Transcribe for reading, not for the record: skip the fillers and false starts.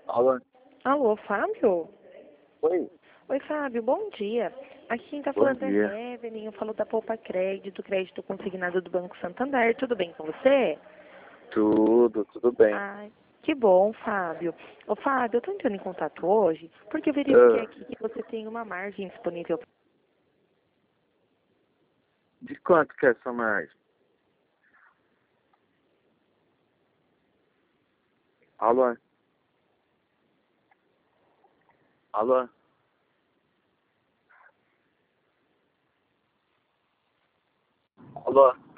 Alô? Alô, Fábio? Oi, Oi, Fábio, bom dia. Aqui quem tá bom falando dia. é Evelyn, eu falo da Poupa crédito consignado do Banco Santander. Tudo bem com você? Tudo bem. Ai, que bom, Fábio. Ô, Fábio, eu tô entrando em contato hoje porque eu verifiquei Ah, aqui que você tem uma margem disponível. de quanto que é essa margem? Alô? Alô? Alô?